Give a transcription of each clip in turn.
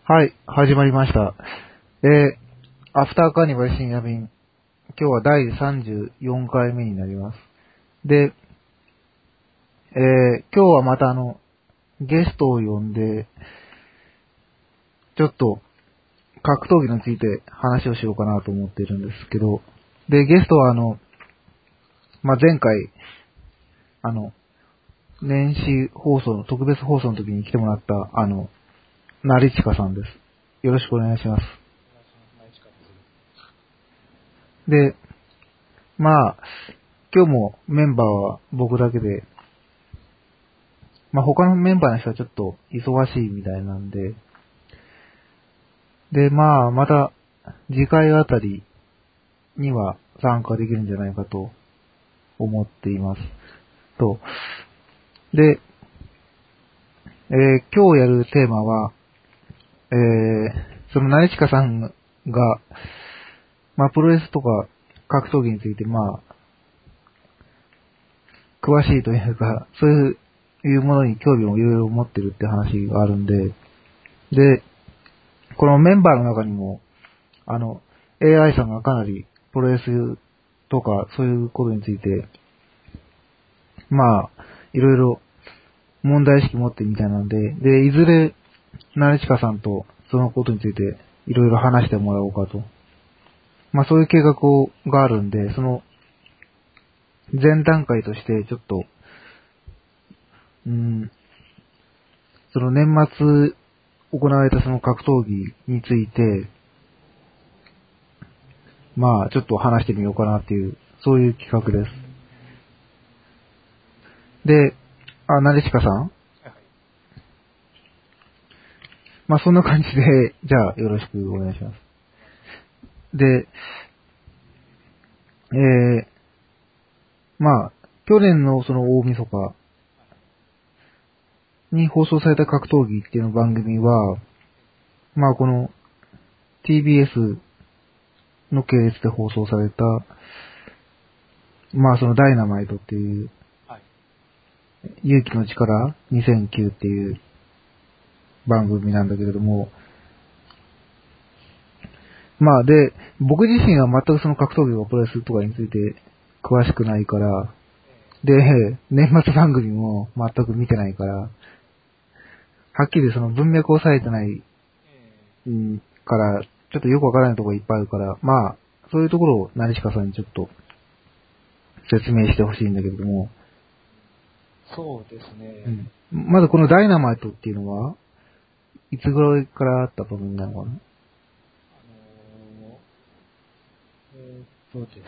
はい、始まりました。アフターカーニバル深夜便。今日は第34回目になります。で、今日はまたゲストを呼んで、ちょっと格闘技について話をしようかなと思っているんですけど、で、ゲストは前回、年始放送の特別放送の時に来てもらった、成近さんです。よろしくお願いします。で、今日もメンバーは僕だけで、他のメンバーの人はちょっと忙しいみたいなんで、で、また次回あたりには参加できるんじゃないかと思っています。と、で、今日やるテーマは、その成近さんが、プロレスとか格闘技について、詳しいというか、そういうものに興味をいろいろ持ってるって話があるんで、で、このメンバーの中にも、AI さんがかなりプロレスとかそういうことについて、いろいろ問題意識持ってるみたいなんで、いずれ、成近さんとそのことについていろいろ話してもらおうかと。そういう計画があるんで、その前段階としてちょっと、その年末行われたその格闘技について、ちょっと話してみようかなっていう、そういう企画です。で、成近さん、そんな感じで、じゃあよろしくお願いします。で、去年のその大晦日に放送された格闘技っていうの番組は、この TBS の系列で放送された、そのダイナマイトっていう、勇気の力2009っていう番組なんだけれども、で、僕自身は全くその格闘技とかプロレスとかについて詳しくないから、で、年末番組も全く見てないから、はっきりその文脈を押さえてない、から、ちょっとよくわからないところがいっぱいあるから、そういうところを成近さんにちょっと説明してほしいんだけれども。 そうですね。 まずこのダイナマイトっていうのは、いつ頃からあった番組なのかな？ ですね。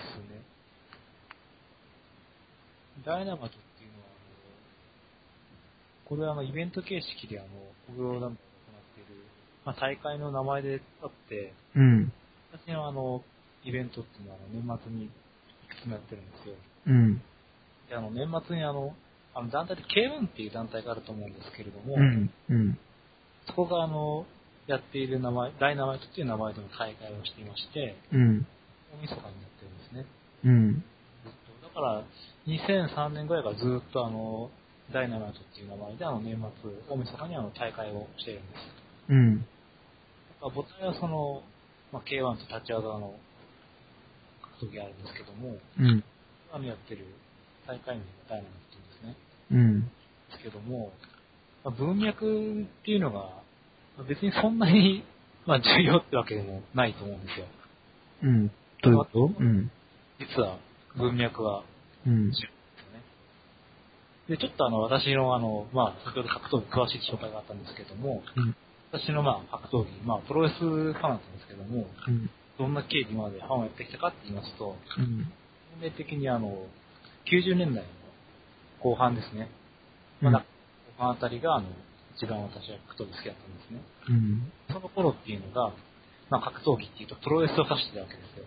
ダイナマイトっていうのは、これはイベント形式で工業団体が行っている、大会の名前であって、私のイベントっていうのは年末にいくつもやってるんですよ。で年末に団体で K1 っていう団体があると思うんですけれども、そこがやっている名前、ダイナマイトっていう名前での大会をしていまして、大晦日にやってるんですね。だから、2003年ぐらいからずっとダイナマイトっていう名前で年末、大晦日に大会をしているんです。母体はその、K1 と立ち技の格闘技があるんですけども、やってる大会名がダイナマイトっていうんですね。ですけども、文脈っていうのが、別にそんなに、重要ってわけでもないと思うんですよ。 どういうこと？ 実は文脈は重要ですよね。で、ちょっと私の先ほど格闘技詳しい紹介があったんですけども、私の格闘技、プロレスファンなんですけども、どんな経緯までファンをやってきたかって言いますと、年齢的に90年代の後半ですね。後半あたりが一番私は格闘技好きだったんですね。その頃っていうのが、格闘技っていうとプロレスを指してたわけですよ。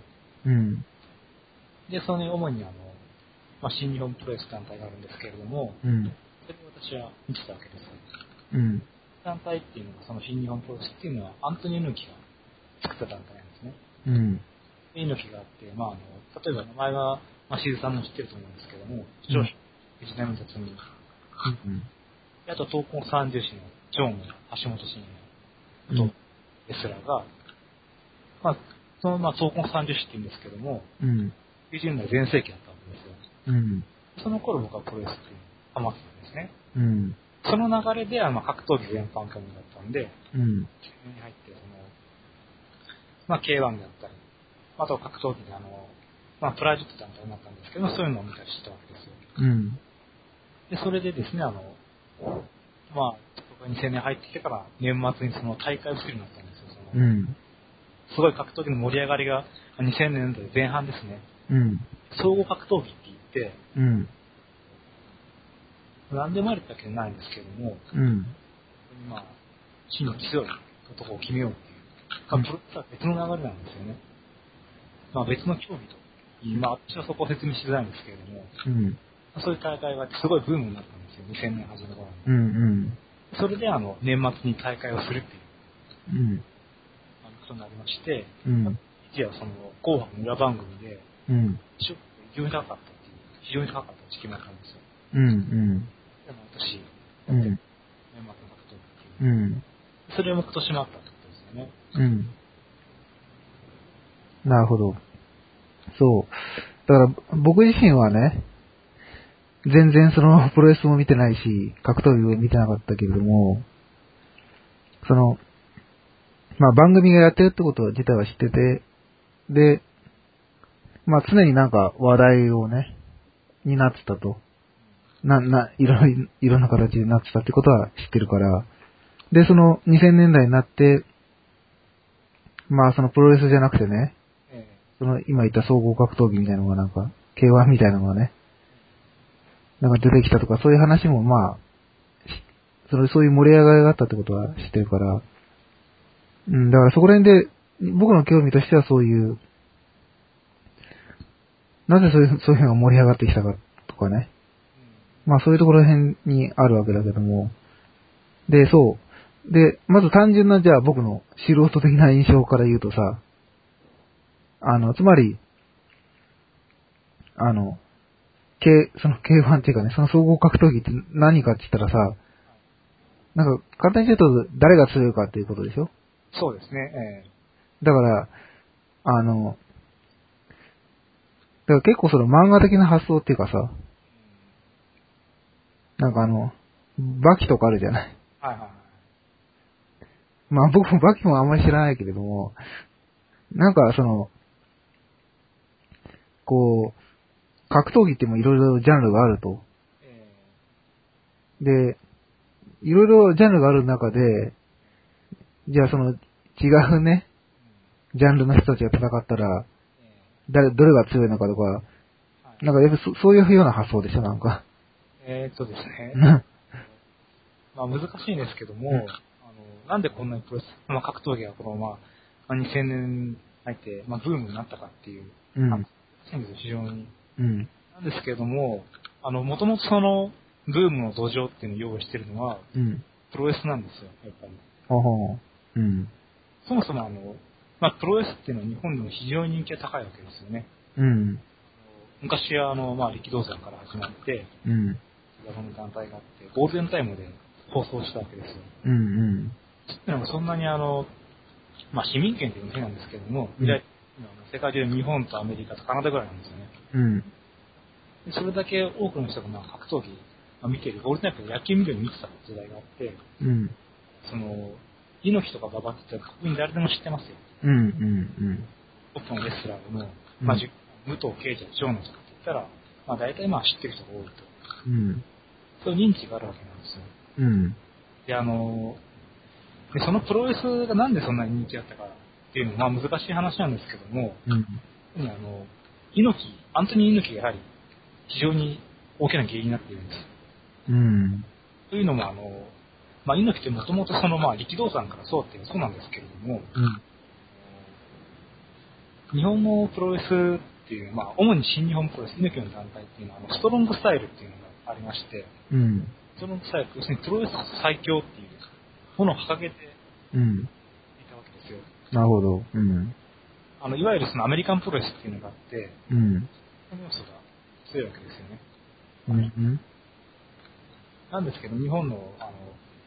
で、その主に新日本プロレス団体があるんですけれども、それを私は見てたわけです。団体っていうのが、その新日本プロレスっていうのはアントニオ猪木が作った団体なんですね。猪木があって、例えば名前は、しずさんも知ってると思うんですけども、上司、藤波辰巳、あと東光三重士のジョン、橋本真也、あと、 レスラーが、まあ、その、闘魂30種って言うんですけども、90年代全盛期だったわけですよ。その頃僕はプロレスっていうのにハマってたんですね。その流れで格闘技全般興味だったんで、に入って、K1 であったり、あとは格闘技でプライドって団体になったんですけど、そういうのを見たりしたわけですよ。で、それでですね、僕が2000年入ってきてから年末にその大会をするようになったんですよ。すごい格闘技の盛り上がりが2000年代前半ですね。総合格闘技って言って、何でもあるってわけじゃないんですけども、真の強い男を決めようっていう、プロレスは別の流れなんですよね。別の競技と。私はそこを説明しづらいんですけれども、そういう大会がすごいブームになったんですよ、2000年初め頃に。それで年末に大会をするっていう、ことになりまして、一夜その紅白の裏番組で、非常に高かったっていう、非常に高かった時期もあったんですよ。でも私、年末の格闘技っていう。それも今年もあったってことですよね。 なるほど。そう。だから僕自身はね、全然そのプロレスも見てないし、格闘技も見てなかったけれども、番組がやってるってこと自体は知ってて、で、常になんか話題をね、になってたと。いろんな形になってたってことは知ってるから、で、その2000年代になって、そのプロレスじゃなくてね、その今言った総合格闘技みたいなのがなんか、K1 みたいなのがね、なんか出てきたとか、そういう話もそういう盛り上がりがあったってことは知ってるから、だからそこら辺で、僕の興味としてはそういう、なぜそういうのが盛り上がってきたかとかね。そういうところら辺にあるわけだけども。で、そう。で、まず単純な、じゃあ僕の素人的な印象から言うとさ、つまり、その K1 っていうかね、その総合格闘技って何かって言ったらさ、なんか簡単に言うと誰が強いかっていうことでしょ？ そうですね。 だから、結構その漫画的な発想っていうかさ、なんかバキとかあるじゃない。僕もバキもあんまり知らないけれども、なんか格闘技ってもいろいろジャンルがあると。で、いろいろジャンルがある中で、じゃあ違うね、ジャンルの人たちが戦ったら、どれが強いのかとか、なんかやっぱそういうような発想でしょ、なんか。 ですね。難しいんですけども、なんでこんなにプロレス、格闘技がこの2000年入って、ブームになったかっていう、難しいんですよ、非常に。なんですけれども、もともとその、ブームの土壌っていうのを用意してるのは、プロレスなんですよ、やっぱり。そもそもプロレスっていうのは日本でも非常に人気が高いわけですよね。昔は力道山から始まって、その団体があって、ゴールデンタイムで放送したわけですよ。っていうのもそんなに市民権っていうのも変なんですけども、世界中で日本とアメリカとカナダぐらいなんですよね。でそれだけ多くの人が格闘技見てる、ゴールデンタイムで野球見るように見てた時代があって、猪木とか馬場って言ったら確認誰でも知ってますよ。トップのレスラーでも、武藤敬司や長野とかって言ったら、大体知ってる人が多いと。そういう認知があるわけなんですよ。で、そのプロレスがなんでそんなに人気だったかっていうのは、難しい話なんですけども、アントニー猪木がやはり非常に大きな原因になっているんです。というのも、猪木ってもともと力道山からそうってそうなんですけれども、日本のプロレスっていう、主に新日本プロレス、猪木の団体っていうのは、ストロングスタイルっていうのがありまして、ストロングスタイル、要するにプロレス最強っていうものを掲げていたわけですよ。 なるほど。 いわゆるアメリカンプロレスっていうのがあって、その要素が強いわけですよね。なんですけど、日本の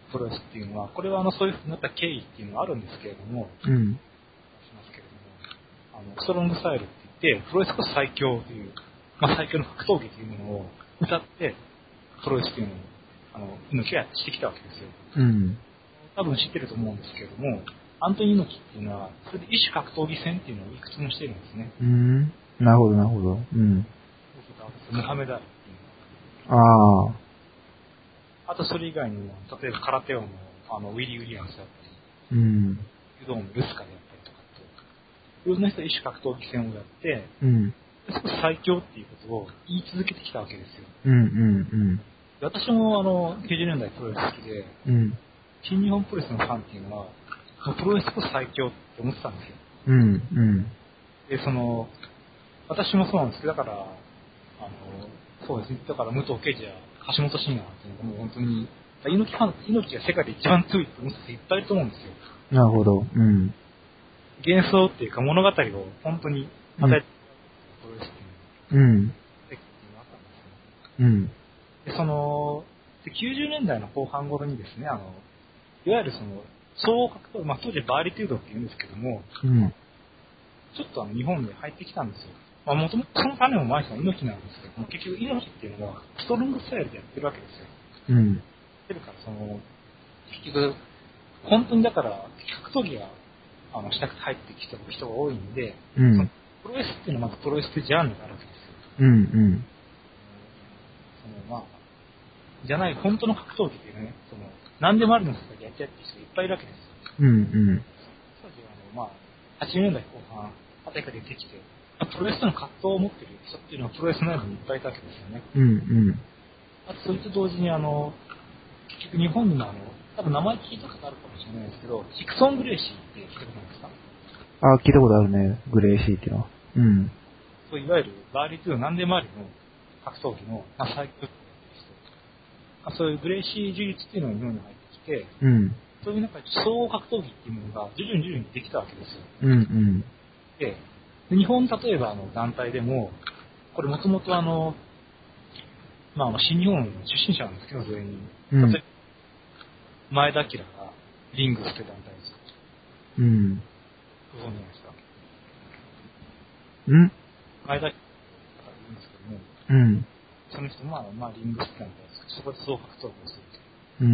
プロレスっていうのは、これはそういう風になった経緯っていうのはあるんですけれども、 うん。 しますけれども、ストロングスタイルって言って、プロレスこそ最強という、最強の格闘技というものを歌って、プロレスっていうのを、猪木がしてきたわけですよ。 うん。 多分知ってると思うんですけれども、アントニー猪木っていうのは、それで異種格闘技戦っていうのをいくつもしているんですね。 なるほど、なるほど。うん。 ムハメダリっていうのは。 あとそれ以外にも、例えば空手王のウィリー・ウィリアムスだったり、ユドーのルスカであったりとかと、いろんな人が異種格闘技戦をやって、少し最強っていうことを言い続けてきたわけですよ。私も90年代プロレス好きで、新日本プロレスのファンっていうのは、プロレスこそ最強って思ってたんですよ。で、私もそうなんですけど、だから、そうですね、だから武藤敬司や橋本真也っていうのがもう本当に、猪木が世界で一番強いって思う人いっぱいいると思うんですよ。 なるほど。幻想っていうか物語を本当に与えてプロレスっていうのがあったんですよ。で、90年代の後半頃にですね、いわゆる総合格闘、当時バーリトゥードって言うんですけども、ちょっと日本で入ってきたんですよ。もともとその種をまいた猪木なんですけども、結局猪木っていうのはストロングスタイルでやってるわけですよ。ってるから結局、本当にだから、格闘技がしたくて入ってきた人が多いんで、プロレスっていうのはまずプロレスってジャンルがあるわけですよ。じゃない、本当の格闘技っていうね、何でもあるの世界でやってやってる人がいっぱいいるわけですよ。当時は80年代後半あたりから出てきて、プロレスとの葛藤を持っている人っていうのはプロレス内部にいっぱいいたわけですよね。あとそれと同時に結局日本にも多分名前聞いたことあるかもしれないですけど、ヒクソン・グレイシーって聞いたことないですか？ 聞いたことあるね、グレイシーっていうのは。 そういわゆるバーリー2の何でもありの格闘技の、最強人、そういうグレイシー呪術っていうのが日本に入ってきて、そういう中で総合格闘技っていうものが徐々にできたわけですよ。で日本例えば団体でも、これもともと新日本の出身者なんですけど、全員。例えば前田明がリングスって団体です。ご存知ないですか？前田明がいるんですけども、その人もリングスって団体です。そこで総格闘技をするという。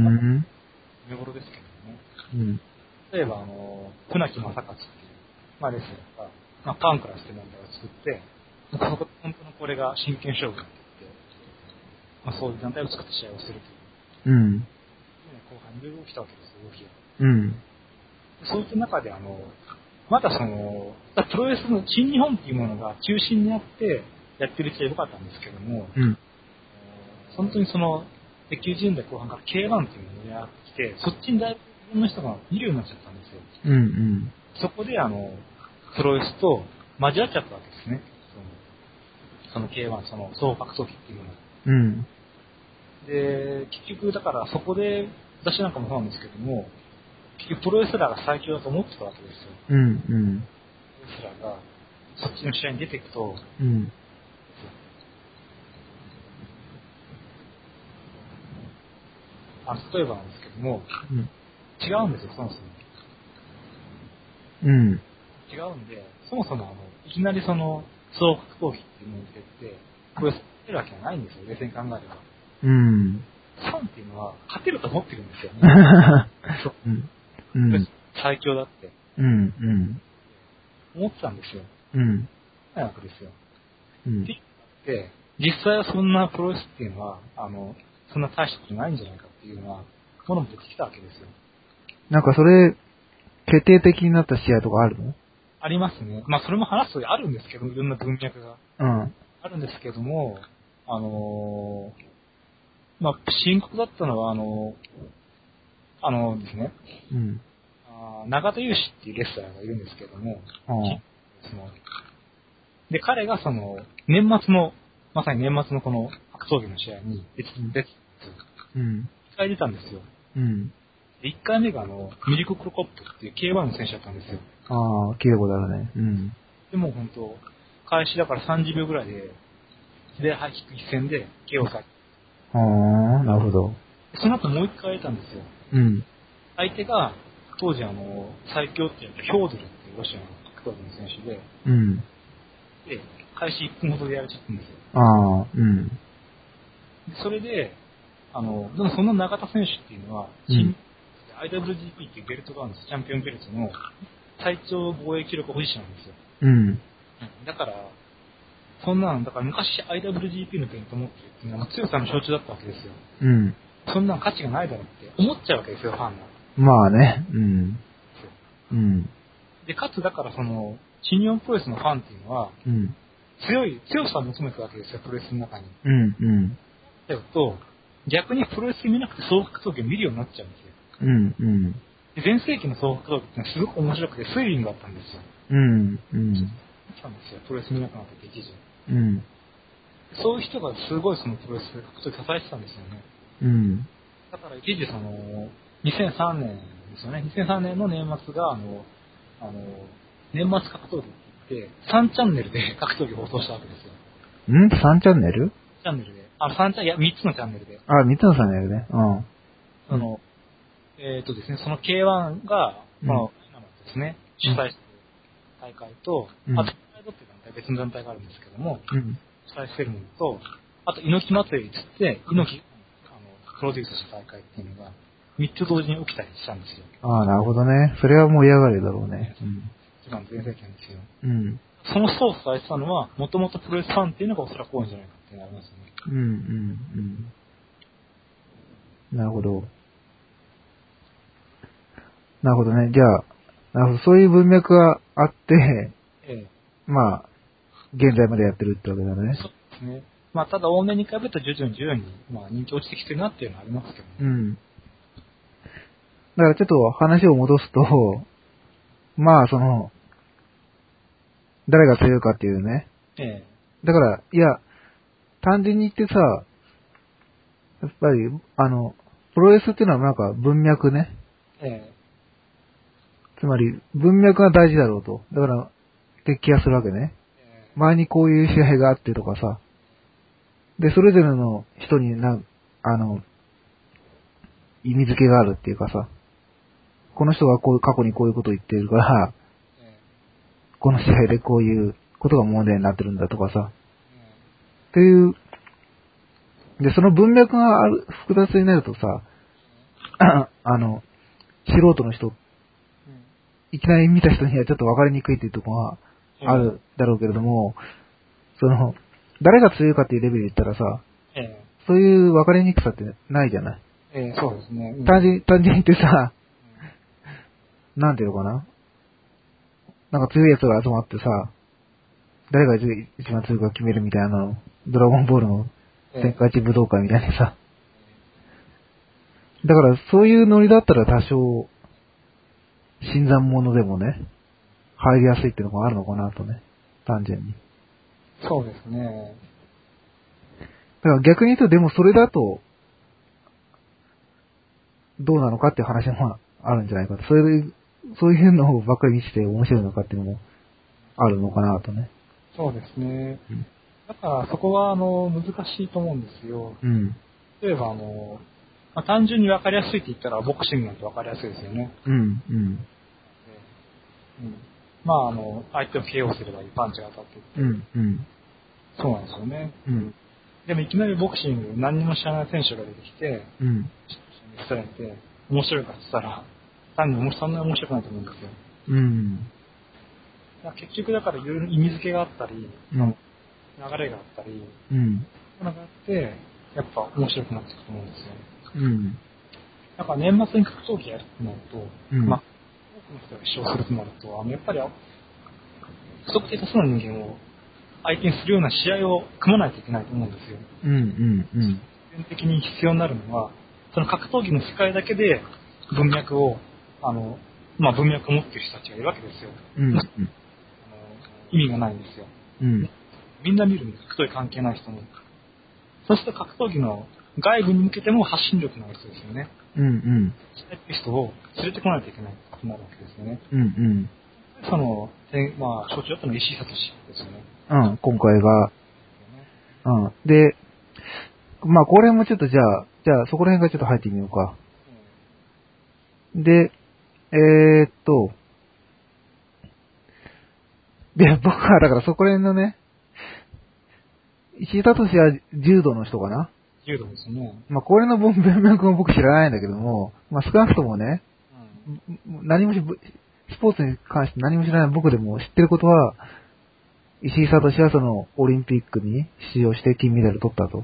見頃ですけどもね。例えば船木正勝っていう、レスラーが、パンクラスって団体を作って、本当のこれが真剣勝負になっていって、そういう団体を作って試合をするという。後半いろいろ起きたわけですよ、動きが。そういった中でまだプロレスの新日本っていうものが中心にあってやってる人は良かったんですけども、本当に90年代後半から K1 っていうのをやってきて、そっちにだいぶいろんな人が見るようになっちゃったんですよ。そこでプロレスと交わっちゃったわけですね。K1、総合格闘技っていうのが。で、結局だからそこで、私なんかもそうなんですけども、結局プロレスラーが最強だと思ってたわけですよ。プロレスラーがそっちの試合に出ていくと、例えばなんですけども、違うんですよ、そもそも。違うんで、そもそもいきなり総合格闘技っていうのに出てって、プロレス勝てるわけがないんですよ、冷静に考えれば。ファンっていうのは勝てると思ってるんですよ。最強だって。思ってたんですよ。ないわけですよ。で、実際はそんなプロレスっていうのは、そんな大したことないんじゃないかっていうようなものも出てきたわけですよ。 なんかそれ、決定的になった試合とかあるの？ ありますね。それも話すとあるんですけど、いろんな文脈が。あるんですけども、深刻だったのは、ですね、永田祐志っていうレスラーがいるんですけども、で、彼が年末の、まさに年末のこの格闘技の試合に出て、1回出たんですよ。で1回目がミリコ・クロコップっていう K1 の選手だったんですよ。 聞いたことあるね。 でも本当、開始だから30秒ぐらいで、左ハイキック一戦で KO された。 なるほど。 その後もう1回出たんですよ。 うん。 相手が、当時最強って言ったヒョードルっていうロシアの格闘技の選手で、 うん。 で、開始1分ほどでやれちゃったんですよ。 ああ、うん。 でそれで、でもその永田選手っていうのは、 うん IWGP っていうベルトがあるんです。チャンピオンベルトの最長防衛記録保持者なんですよ。 うん。 だから、だから昔 IWGP のベルト持ってるっていうのは強さの象徴だったわけですよ。 うん。 そんな価値がないだろうって思っちゃうわけですよ、ファンが。 まあね。うん。うん。 で、かつだから新日本プロレスのファンっていうのは、 うん。 強さを求めてるわけですよ、プロレスの中に。 うん。うん。 だと、逆にプロレス見なくて総格闘技を見るようになっちゃうんですよ。 うん。うん。 で前世紀の総格闘技ってのはすごく面白くてスリリングだったんですよ。 うん。うん。 そうなんですよ、プロレス見なくなって一時。 うん。 そういう人がすごいそのプロレス格闘技支えてたんですよね。 うん。 だから一時2003年ですよね。2003年の年末が年末格闘技って言って、3チャンネルで格闘技を放送したわけですよ。 3チャンネル？ チャンネルで。3つのチャンネルで。 あ、3つのチャンネルね。うん。 ですね、その K1 が、ですね、主催している大会と、あと、プライドっていう団体、別の団体があるんですけども、主催しているものと、あと、猪木祭りって言って、猪木、プロデュースした大会っていうのが、3つ同時に起きたりしたんですよ。 ああ、なるほどね。それは盛り上がるだろうね。 一番全盛期なんですよ。 うん。 その人を支えてたのは、もともとプロレスファンっていうのがおそらく多いんじゃないかっていうのがありますよね。 うん。なるほど。なるほどね。じゃあ、なるほど。そういう文脈があって、まあ、現在までやってるってわけだね。 そうですね。まあ、ただ、往年に比べると徐々に、まあ、人気落ちてきてるなっていうのはありますけどね。 うん。だからちょっと話を戻すと、まあ、誰が強いかっていうね。だから、いや、単純に言ってさ、やっぱり、プロレスっていうのはなんか文脈ね。つまり、文脈が大事だろうと。だから、って気がするわけね。前にこういう試合があってとかさ。で、それぞれの人に意味付けがあるっていうかさ。この人が過去にこういうことを言っているから、この試合でこういうことが問題になってるんだとかさ。っていう、で、その文脈が複雑になるとさ、素人の人、いきなり見た人にはちょっと分かりにくいっていうところがあるだろうけれども、誰が強いかっていうレベルで言ったらさ、そういう分かりにくさってないじゃない。 そうですね。 単純に言ってさ、なんていうのかな。なんか強い奴が集まってさ、誰が一番強いか決めるみたいなドラゴンボールの天下一武道会みたいにさ。だからそういうノリだったら多少、新参者でもね、入りやすいっていうのがあるのかなとね。単純に。 そうですね。 だから逆に言うと、でもそれだと、どうなのかっていう話もあるんじゃないかと。そういうのばっかり見せて面白いのかっていうのもあるのかなとね。 そうですね。だからそこは難しいと思うんですよ。例えば単純に分かりやすいって言ったらボクシングなんて分かりやすいですよね。まあ相手を KO すればいい、パンチが当たってって。そうなんですよね。でもいきなりボクシング何にも知らない選手が出てきて、見せられて面白いかって言ったら単にそんな面白くないと思うんですよ。結局だからいろいろ意味付けがあったり、流れがあったり、そういうのがあってやっぱ面白くなっていくと思うんですよ。だから年末に格闘技やるとなると、まあ多くの人が視聴するとなると、やっぱり不特定多数の人間を相手にするような試合を組まないといけないと思うんですよ。必然的に必要になるのは、その格闘技の世界だけで文脈を、文脈を持っている人たちがいるわけですよ。意味がないんですよ。みんな見るんです。格闘技関係ない人も。そうすると格闘技の外部に向けても発信力のある人ですよね。そういう人を連れてこないといけないことになるわけですよね。象徴だったのは石井聡ですよね。 今回が。で、まあ、これもちょっとじゃあそこら辺がちょっと入ってみようか。 で、で、僕はだからそこら辺のね、石井聡は柔道の人かな。 柔道ですね。 まあ、これの文脈も僕知らないんだけども、まあ、少なくともね、何もスポーツに関して何も知らない僕でも知ってることは、石井聡はそのオリンピックに出場して金メダル取ったと。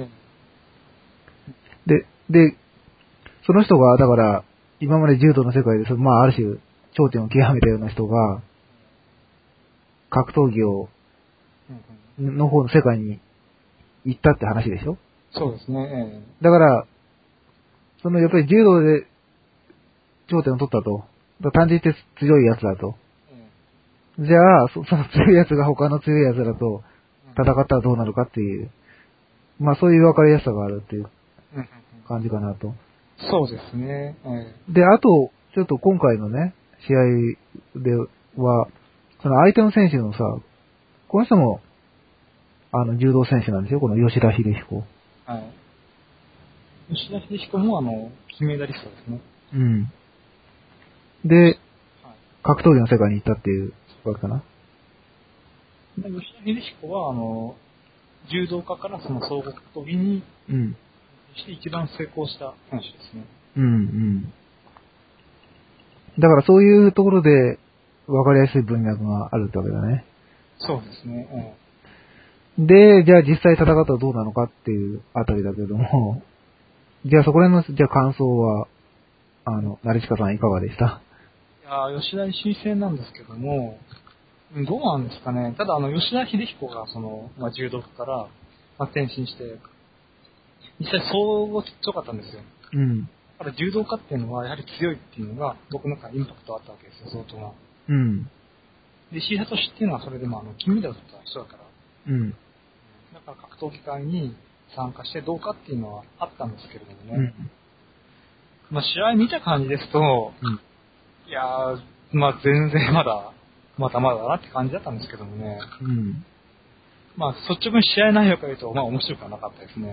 で、その人が、だから、今まで柔道の世界で、まあ、ある種、頂点を極めたような人が、格闘技の方の世界に行ったって話でしょ？ そうですね。 だから、やっぱり柔道で頂点を取ったと。単純に言って強いやつだと。じゃあ、その強いやつが他の強いやつだと戦ったらどうなるかっていう、まあそういう分かりやすさがあるっていう感じかなと。 そうですね。 で、あと、ちょっと今回のね、試合では、その相手の選手のさ、この人も、柔道選手なんですよ、この吉田秀彦。 はい。吉田秀彦も金メダリストですね。 うん。で、格闘技の世界に行ったっていうわけかな。 吉田秀彦は、柔道家からその総合格闘技に、して一番成功した選手ですね。 うんうん。だからそういうところで分かりやすい文脈があるってわけだね。 そうですね。 で、じゃあ実際戦ったらどうなのかっていうあたりだけども、じゃあそこら辺の、じゃあ感想は、成近さんいかがでした？ いや吉田石井戦なんですけども、どうなんですかね。ただ吉田秀彦が柔道家から、転身して、実際総合強かったんですよ。 うん。 だから柔道家っていうのはやはり強いっていうのが僕の中でインパクトあったわけですよ、相当な。 うん。 で、石井聡っていうのはそれでも金メダル取った人だから。 うん。 だから格闘技会に参加してどうかっていうのはあったんですけれどもね。まあ試合見た感じですと、いやー、まあ全然まだだなって感じだったんですけどもね。まあ率直に試合内容から言うと、まあ面白くはなかったですね。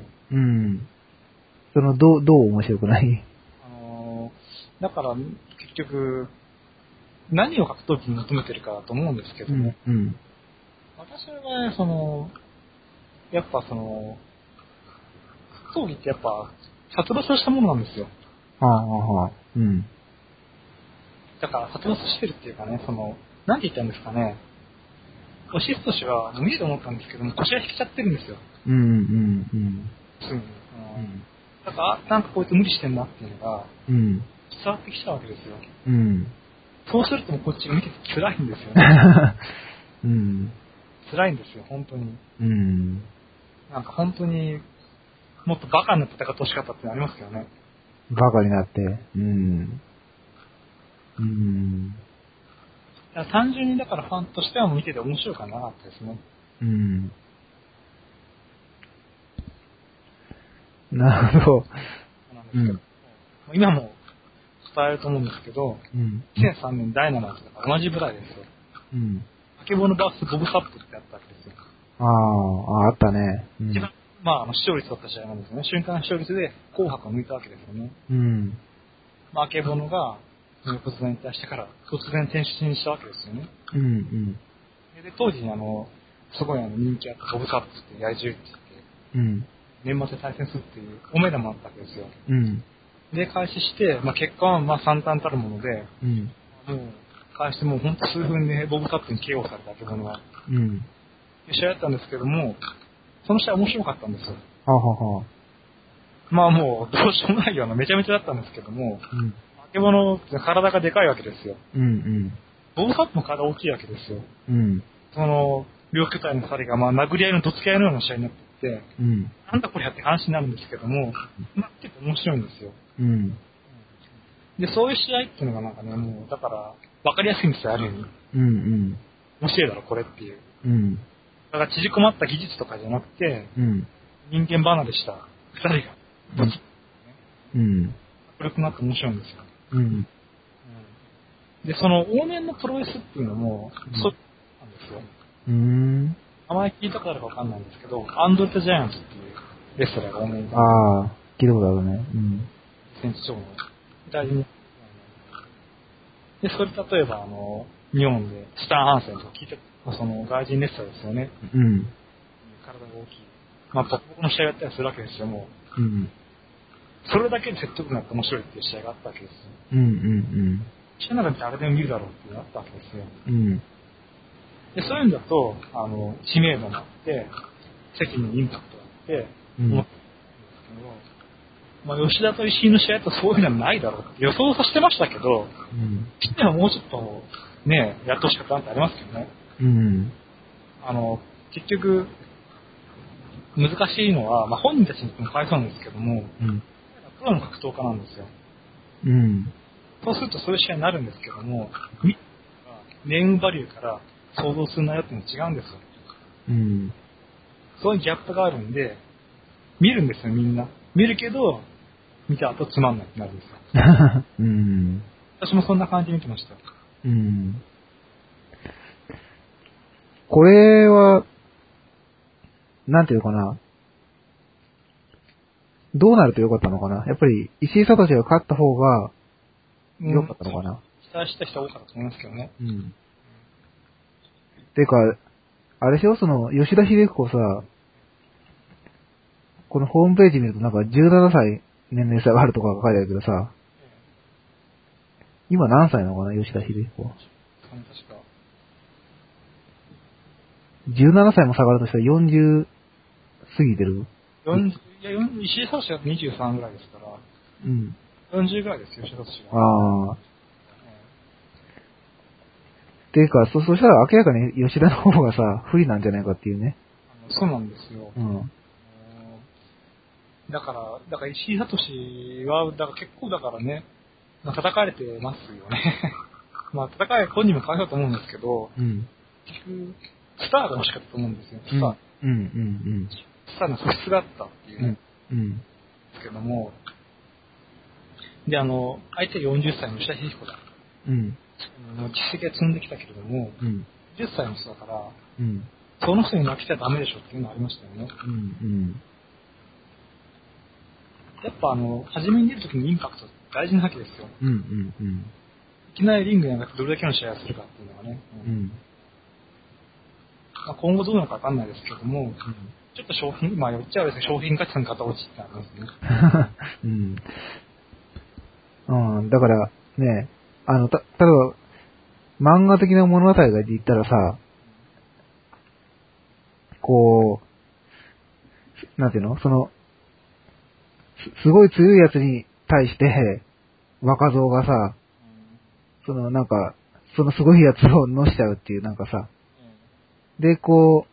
どう面白くない？ だから結局、何を格闘技に求めてるかだと思うんですけども、私はね、やっぱ格闘技ってやっぱ殺伐としたものなんですよ。だから殺伐としてるっていうかね、なんて言ったんですかね、シスト氏は見ると思ったんですけども、腰が引けちゃってるんですよ。ついに。だから、なんかこいつ無理してんなっていうのが、伝わってきちゃうわけですよ。そうするともこっちが見てて辛いんですよね。辛いんですよ、本当に。なんか本当に、もっとバカな戦ってほしかったってのありますけどね。 バカになって。 だから単純にだからファンとしては見てて面白くはなかったですね。 なるほど。 なんですけど今も伝えると思うんですけど、2003年第7期とか同じぐらいですよ。あけぼのバースボブサップってあったわけですよ。 あったね。 一番、視聴率だった試合なんですよね。瞬間視聴率で紅白を抜いたわけですよね。あけぼのが横綱に対してから突然転身したわけですよね。で当時にすごい人気あったボブサップって野獣って言って、年末で対戦するっていうおめでもあったわけですよ。で、開始して、結果は惨憺たるもので、もう、開始してもうほんと数分でボブサップに KO されたあけぼのが、試合だったんですけども、その試合面白かったんですよ。もう、どうしようもないようなめちゃめちゃだったんですけども、あけぼのって体がでかいわけですよ。ボブサップも体大きいわけですよ。両巨体の2人が殴り合いのどつき合いのような試合になっていて、なんだこれやって話になるんですけども、結構面白いんですよ。で、そういう試合っていうのがなんかね、もう、だから、わかりやすいんですよ、ある意味。面白いだろ、これっていう。だから、縮こまった技術とかじゃなくて、人間離れした2人が、どつき、迫力があって面白いんですよ。で、往年のプロレスっていうのも、そうなんですよ。名前聞いたことあるかわかんないんですけど、アンドレ・ジャイアンツっていうレストランが往年に。 聞いたことあるね。 戦地長の大臣で、それ例えば日本でスタン・ハンセンとか聞いて、その外人レスラーですよね。 うん。 体が大きい。まあ、ボコボコの試合やったりするわけですよ、もう。うん。 それだけで説得力があって面白いっていう試合があったわけですよ。 うんうん試合なら誰でも見るだろうっていうのがあったわけですよ。 うん。うん。 で、そういう意味だと、知名度もあって、席にインパクトがあって、 うん。 思ってるんですけど、まあ、吉田と石井の試合とそういうのはないだろうって予想させてましたけど、 うん。 してはもうちょっとね、やってほしかったなってありますけどね。 うん。 結局、難しいのは、まあ、本人たちにもかわいそうなんですけども、 うん。 プロの格闘家なんですよ。 うん。 そうするとそういう試合になるんですけども、ネームバリューから想像する内容っていうのは違うんですよ。 うん。 そういうギャップがあるんで、見るんですよ、みんな。見るけど、見た後つまんないってなるんですよ。 うん。 私もそんな感じで見てました。 うん。これは、なんていうかな。どうなると良かったのかな。やっぱり、石井聡が勝った方が良かったのかな。 期待した人多かったと思いますけどね。 うん。てか、あれしよ、その、吉田秀彦さ、このホームページ見るとなんか17歳年齢差があるとか書いてあるけどさ、今何歳なのかな、吉田秀彦は。 確か。 17歳も下がるとしたら40過ぎてる。 石井聡が23ぐらいですから、 うん。 40ぐらいですよ、吉田聡が。 ああ。ていうか、そしたら明らかに吉田の方がさ、不利なんじゃないかっていうね。 そうなんですよ。 うん。 だから石井聡は、だから結構だからね、まあ、叩かれてますよね。まあ、叩かれ、本人もかわいそうと思うんですけど、 うん。 結局、スターが欲しかったと思うんですよ、スター。 うん。うん。 スターの素質があったっていうね。 うん。 ですけども、で、相手40歳の吉田秀彦だ。 うん。 もう実績が積んできたけれども、 うん。 10歳の人だから、 うん。 その人に負けちゃダメでしょっていうのがありましたよね。 うん。 やっぱ初めに出るときにインパクト大事なわけですよ。 うん。うん。 いきなりリングに上がってどれだけの試合をするかっていうのがね。まあ、今後どうなるかわかんないですけども、ちょっと商品、まあ言っちゃうですね、商品価値の型落ちってありますね。 うん。うん。だから、ね、例えば、漫画的な物語が言ったらさ、こう、なんていうのすごい強いやつに対して、若造がさ、なんか、そのすごいやつをのしちゃうっていう、なんかさ、で、こ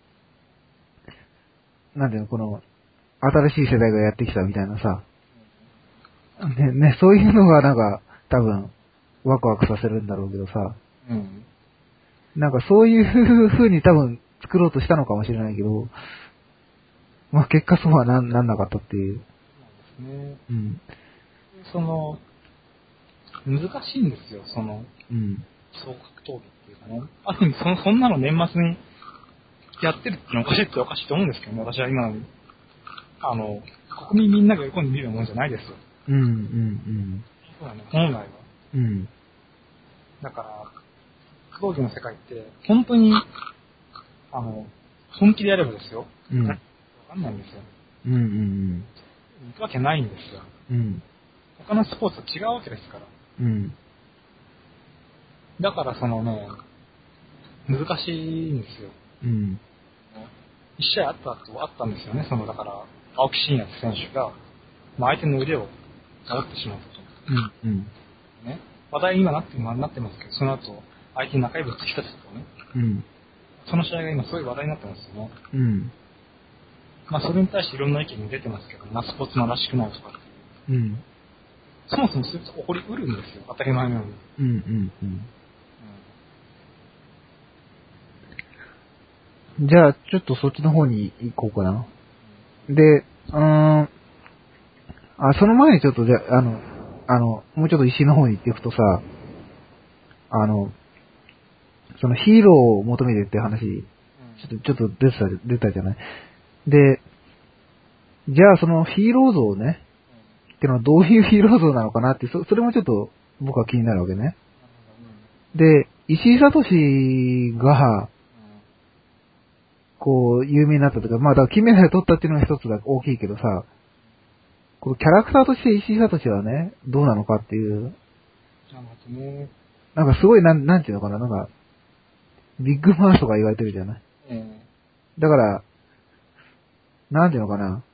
う、なんていうの、新しい世代がやってきたみたいなさ、ね、そういうのがなんか、多分、ワクワクさせるんだろうけどさ、なんかそういう風に多分作ろうとしたのかもしれないけど、まあ結果そうはなんなかったっていう。 そうですね。 うん。 難しいんですよ、 うん。 総格闘技っていうかね。ある意味そんなの年末にやってるってのはおかしいと思うんですけどね、私は今の、国民みんなが喜んで見るようなもんじゃないですよ。 うん。 そうだね、本来は。 うん。 だから、格闘技の世界って、本当に、本気でやればですよ。わかんないんですよ。行くわけないんですよ。他のスポーツと違うわけですから。だから難しいんですよ。一試合あったんですよね。だから、青木真也選手が、まあ、相手の腕を折ってしまったと。ね。話題に今なってますけど、その後、相手に中指を突き立てたとね。その試合が今すごい話題になってますよね。まあ、それに対していろんな意見が出てますけど、スポーツマンらしくないとかっていう。そもそもそういうこと起こりうるんですよ。当たり前のように。 じゃあ、ちょっとそっちの方に行こうかな。で、その前にちょっと、じゃあ、もうちょっと石の方に行っていくとさ、そのヒーローを求めてって話、ちょっと出たじゃない。で、じゃあそのヒーロー像ね、ってのはどういうヒーロー像なのかなって、それもちょっと僕は気になるわけね。 で、石井聡が、こう、有名になったというか、まあ、だから金メダル取ったっていうのが一つだ大きいけどさ、このキャラクターとして石井聡はね、どうなのかっていう。なんかすごい、なんていうのかな、なんか、ビッグマウスとか言われてるじゃない。だから、なんていうのかな、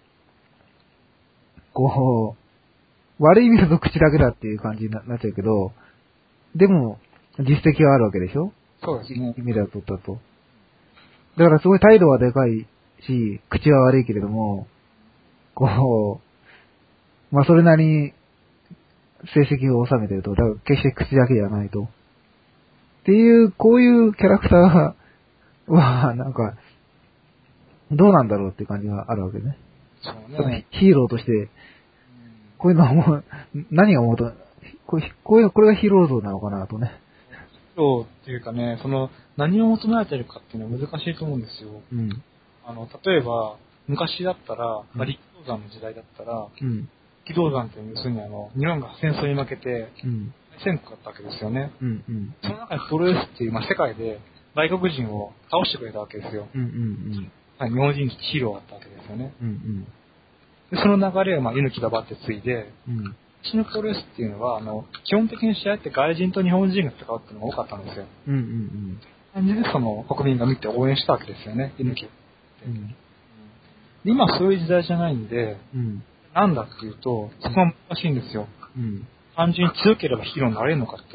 こう、悪い意味だと口だけだっていう感じになっちゃうけど、でも、実績はあるわけでしょ。 そうですね。 金メダル取ったと。だからすごい態度はでかいし、口は悪いけれども、こう、まあそれなりに成績を収めてると、だから決して口だけじゃないと。っていう、こういうキャラクターは、なんか、どうなんだろうっていう感じがあるわけね。 そうね。 ヒーローとして、こういうのはもう、何が思うと、これがヒーロー像なのかなとね。 ヒーローっていうかね、何を求められてるかっていうのは難しいと思うんですよ。 うん。 例えば、昔だったら、力道山の時代だったら、力道山って要するに日本が戦争に負けて、戦国だったわけですよね。その中にプロレスっていう、世界で外国人を倒してくれたわけですよ。日本人ヒーローだったわけですよね。でその流れを猪木がバって継いで、私のプロレスっていうのは、基本的に試合って外人と日本人が戦うっていうのが多かったんですよ。感じで国民が見て応援したわけですよね、猪木。今はそういう時代じゃないんで、なんだっていうと、そこは難しいんですよ。単純に強ければヒーローになれるのかって。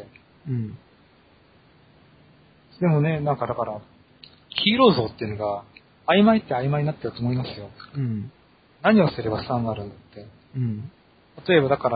でもね、だから、ヒーロー像っていうのが、曖昧って曖昧になってると思いますよ。何をすればスターになるんだって。例えばだから、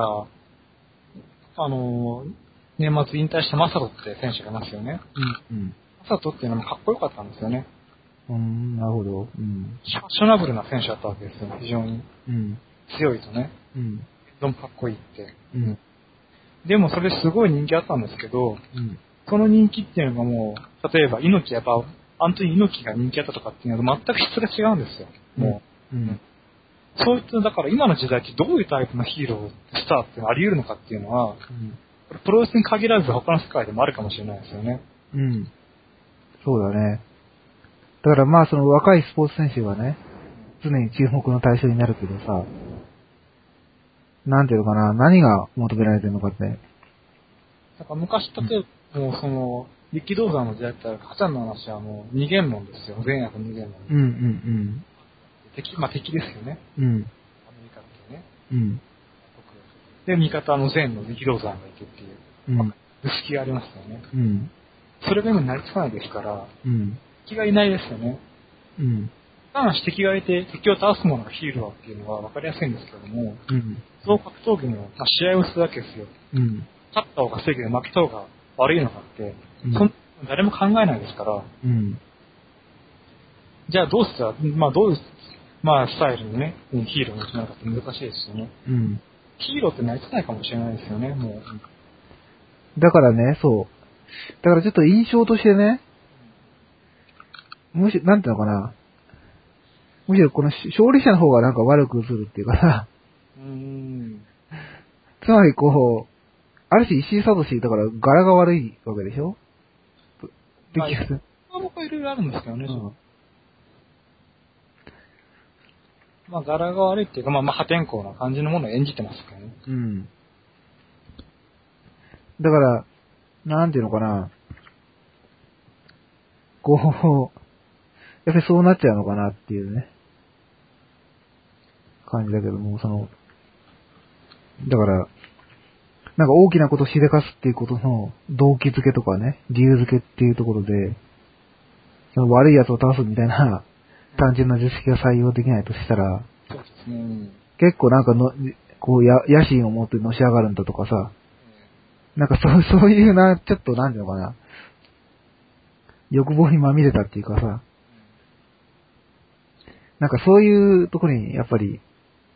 年末引退したマサトって選手がいますよね。マサトっていうのもかっこよかったんですよね。 なるほど。 シャナブルな選手だったわけですよ、非常に。強いとね。どんかっこいいって。でもそれすごい人気あったんですけど、その人気っていうのがもう、例えば猪木、やっぱ、アントニー猪木が人気あったとかっていうのは全く質が違うんですよ。もう。そういった、だから今の時代ってどういうタイプのヒーロー、スターってあり得るのかっていうのは、プロレスに限らず他の世界でもあるかもしれないですよね。 そうだね。だからまあその若いスポーツ選手はね、常に注目の対象になるけどさ、なんていうのかな、何が求められてるのかって。 だから昔、例えば、もう力道山の時代だったら、カチャンの話はもう二元論ですよ。善悪二元論。敵ですよね。アメリカってね。で、味方の善の力道山がいてっていう、図式がありますよね。それが今成りつかないですから、敵がいないですよね。ただし敵がいて敵を倒すものがヒーローっていうのは分かりやすいんですけども、そう格闘技の試合をするわけですよ。勝った方が正義で負けた方が悪いのかって、誰も考えないですから、じゃあどうしたら、どういう、スタイルにね、ヒーローになるかって難しいですよね。ヒーローって成りつかないかもしれないですよね、もう。 だからね、そう。だからちょっと印象としてね、なんていうのかな。むしろこの勝利者の方がなんか悪く映るっていうかさ。つまりこう、ある種石井聡だから柄が悪いわけでしょ。 僕はいろいろあるんですけどね。柄が悪いっていうか、破天荒な感じのものを演じてますからね。 だから、なんていうのかな。こう、やっぱりそうなっちゃうのかなっていうね。感じだけども、だから、なんか大きなことをしでかすっていうことの動機づけとかね、理由づけっていうところで、その悪い奴を倒すみたいな単純な図式が採用できないとしたら、 そうですね、 結構なんかこう野心を持ってのし上がるんだとかさ、なんかそういうちょっとなんていうのかな、欲望にまみれたっていうかさ、なんかそういうところにやっぱり、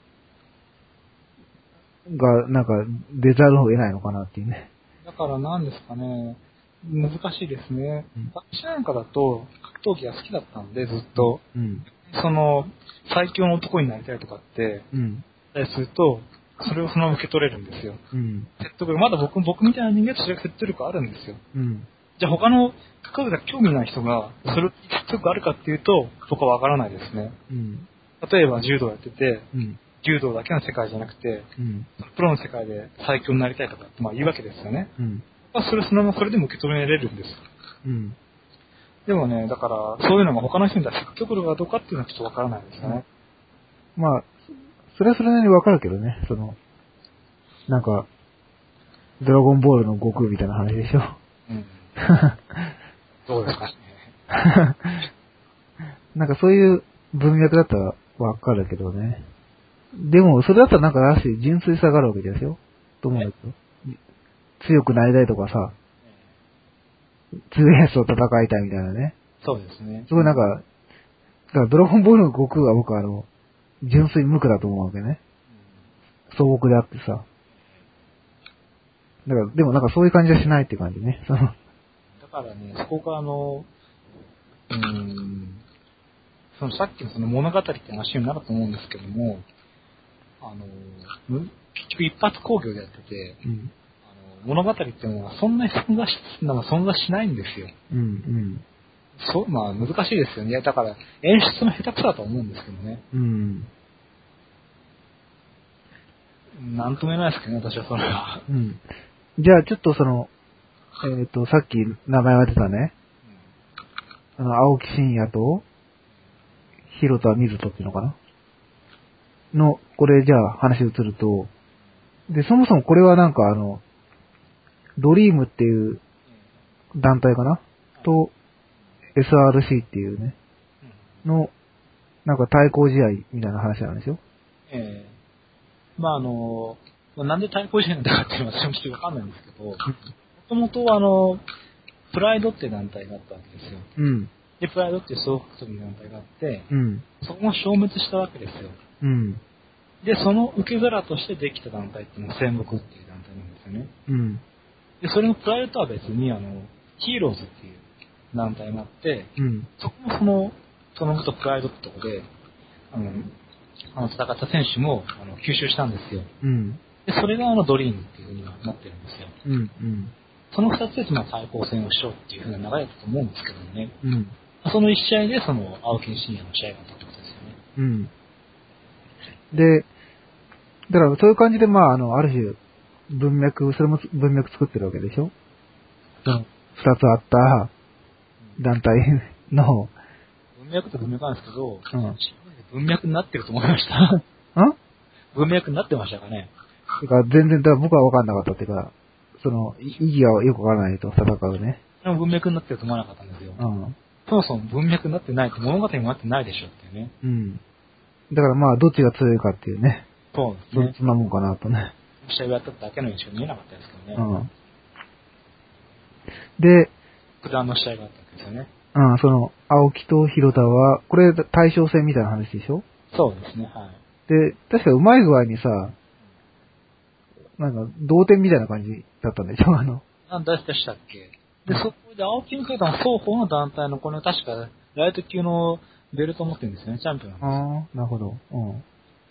なんか出ざるを得ないのかなっていうね。 だからなんですかね、難しいですね。私なんかだと格闘技が好きだったんでずっと、最強の男になりたいとかって、するとそれをそのまま受け取れるんですよ。説得力、まだ僕みたいな人間とそれが説得力あるんですよ。 じゃあ他の格闘技が興味ない人が、それ強くあるかっていうと、僕はわからないですね。 うん。 例えば柔道やってて、 うん。 柔道だけの世界じゃなくて、 うん。 プロの世界で最強になりたいとかってまあ言うわけですよね。 うん。 まあそれそのままそれでも受け止められるんです。 うん。 でもね、だからそういうのが他の人に出して積極力がどうかっていうのはちょっとわからないですよね。 まあ、それはそれなりにわかるけどね、なんか、ドラゴンボールの悟空みたいな話でしょ。 うん。どうですかね。 なんかそういう文脈だったらわかるけどね。でも、それだったらなんからしい純粋さがあるわけですよ。と思うんだけど。強くなりたいとかさ、強いやつと戦いたいみたいなね。 そうですね。 すごいなんか、だからドラゴンボールの悟空は僕は純粋無垢だと思うわけね。素朴であってさ。だから、でもなんかそういう感じはしないっていう感じね。 だからね、そこがそのさっきのその物語って話になると思うんですけども、結局一発工業でやってて、 うん、 物語っていうのはそんなに存在しないんですよ。 うん、 まあ難しいですよね。だから演出の下手くそだと思うんですけどね。 うん。 なんとも言えないですけどね、私はそれは。 うん。じゃあちょっとさっき名前が出たね。青木真也と、広田水戸っていうのかなこれじゃあ話移ると、で、そもそもこれはなんかドリームっていう団体かなと、SRC っていうね、なんか対抗試合みたいな話なんですよ。 まあなんで対抗試合なんだかっていうのは私もちょっとわかんないんですけど、もともとはプライドって団体があったわけですよ。 うん。 で、プライドっていう総格闘技の団体があって、 うん。 そこが消滅したわけですよ。 うん。 で、その受け皿としてできた団体っていうのが戦国っていう団体なんですよね。 うん。 で、それのプライドとは別に、ヒーローズっていう団体があって、 うん。 そこもその元プライドってとこで、戦った選手も、吸収したんですよ。 うん。 で、それがドリームっていう風にはなってるんですよ。 うん。うん。 その二つで対抗戦をしようっていう風な流れだと思うんですけどもね。 うん。 その一試合で青木真也の試合があったってことですよね。 うん。で、だからそういう感じで、まあ、ある種、それも文脈作ってるわけでしょ。二つあった団体の、 文脈って文脈なんですけど、 うん、 文脈になってると思いました。文脈になってましたかね。 てか、全然、だから僕は分かんなかったっていうか、意義がよくわからないと戦うね。 でも文脈になってると思わなかったんですよ。 うん。 そもそも文脈になってないと物語になってないでしょっていうね。 うん。だからまあ、どっちが強いかっていうね。 そうですね。 そんなもんかなとね。 試合をやっただけのようにしか見えなかったですけどね。 うん。で、 九段の試合があったんですよね。 うん、青木と広田は、これ対称戦みたいな話でしょ？ そうですね、はい。 で、確かうまい具合にさ、なんか、同点みたいな感じだったんでしょ？ 何でしたっけ？で、そこで青木の広田は双方の団体のこの確か、ライト級のベルトを持ってるんですよね、チャンピオンなんです。 ああ、なるほど。うん。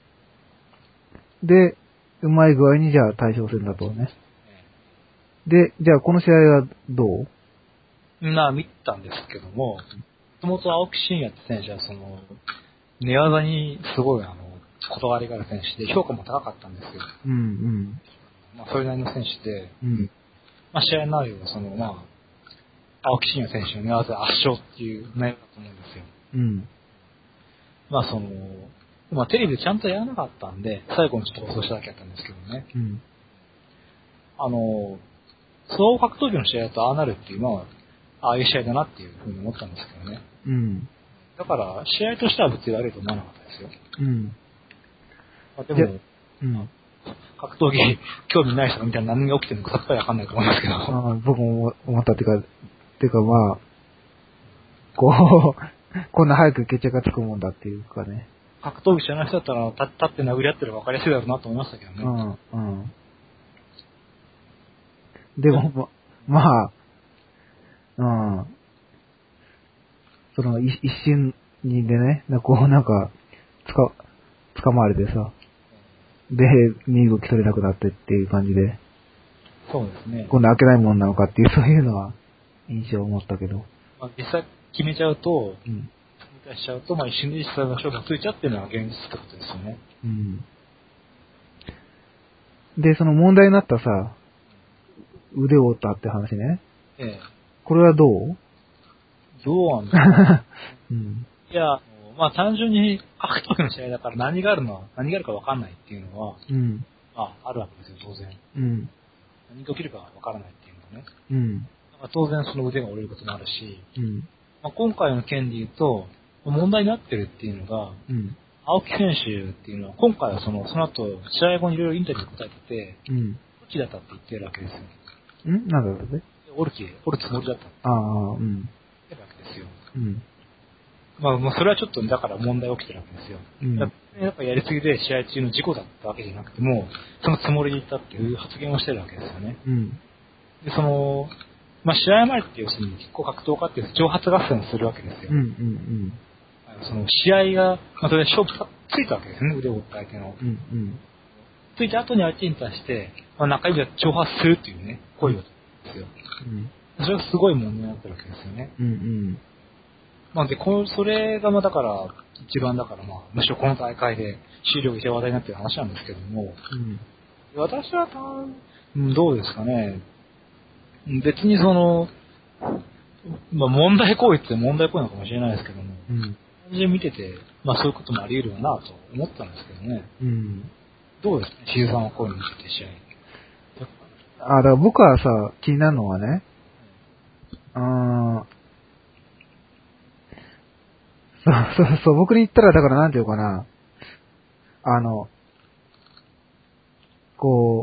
で、うまい具合にじゃあ対象戦だとね。で、じゃあこの試合はどう？ 見たんですけども、もともと青木真也って選手は寝技にすごいこだわりがある選手で、評価も高かったんですよ。 うんうん。 まあ、それなりの選手で、 うん。 まあ、試合内容は青木真也選手の寝技で圧勝っていう内容だと思うんですよ。 うん。 まあテレビでちゃんとやらなかったんで、最後にちょっと放送しただけだったんですけどね。 うん。 総格闘技の試合だとああなるっていうのは、ああいう試合だなっていうふうに思ったんですけどね。 うん。 だから、試合としては別に悪いと思わなかったですよ。 うん。 まあ、でも、 うん。 格闘技興味ない人みたいな何が起きてるのかさっぱりわかんないと思いますけど。 僕も思ったっていうかまあ、こんな早く決着がつくもんだっていうかね。 格闘技知らない人だったら立って殴り合ってるの分かりやすいだろうなと思いましたけどね。 うん、うん。でも、まあ、うん。一瞬にでね、なんか、捕まれてさ、で、身動き取れなくなってっていう感じで、 そうですね。 今度開けないもんなのかっていう、そういうのは、 印象を持ったけど。 まあ、実際決めちゃうと、決めたりしちゃうと、まあ、一瞬で実際の勝負がついちゃうっていうのは現実ってことですよね。 うん。で、その問題になったさ、腕を折ったって話ね。 ええ。 これはどうなんですかうん。 いや、まあ単純に格闘技の試合だから何があるか分かんないっていうのは、 うん。 まああるわけですよ、当然。 うん。 何が起きるか分からないっていうのはね。 うん。 まあ、当然その腕が折れることもあるし、 うん。 まあ、今回の件で言うと、問題になってるっていうのが、 うん。 青木選手っていうのは、今回はその後、試合後にいろいろインタビューに答えてて、 うん。 オルキだったって言ってるわけですよ。 なんだろうね。 折るつもりだったってああ、うん。 言ってるわけですよ。 うん。 まあ、もうそれはちょっとだから問題起きてるわけですよ。 うん。 やっぱやりすぎで試合中の事故だったわけじゃなくても、そのつもりでいったっていう発言をしてるわけですよね。 うん。 で、まあ、試合前って要するに結構格闘家って挑発合戦をするわけですよ。 うん。うん。 その試合が、まあ、それで勝負がついたわけですね、腕を折った相手の。 うん。うん。 ついた後に相手に対して、まあ、中指が挑発するっていうね、行為をするんですよ。 うん。 それがすごい問題になってるわけですよね。 うん。うん。 まあ、で、それがまあだから、一番だからまあ、むしろこの大会で資料が話題になってる話なんですけども、私はどうですかね。別にまあ問題行為って問題行為なのかもしれないですけども、 うん。 単純に見てて、まあそういうこともあり得るよなと思ったんですけどね。 うん。 どうですかね、シーズンはこういうの見てて試合。 だから僕はさ、気になるのはね、そう、僕に言ったら、だからなんていうかな、こ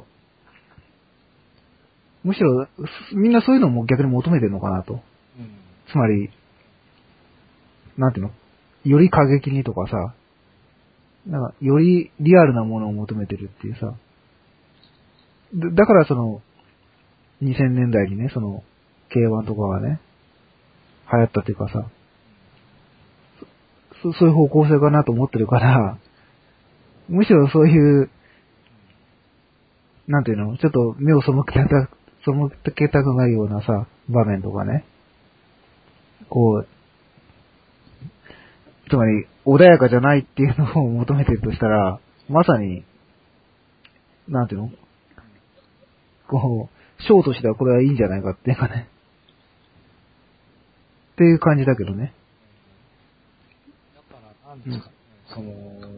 う、むしろ、みんなそういうのも逆に求めてるのかなと。 うん、 つまり、なんていうのより過激にとかさ、なんか、よりリアルなものを求めてるっていうさ。だから2000年代にね、K1 とかがね、流行ったっていうかさ、そういう方向性かなと思ってるから、むしろそういう、なんていうの、ちょっと目を背けたくないようなさ、場面とかね。こう、つまり、穏やかじゃないっていうのを求めてるとしたら、まさに、なんていうのこう、ショーとしてはこれはいいんじゃないかっていうかね。っていう感じだけどね。 だから、なんですかね、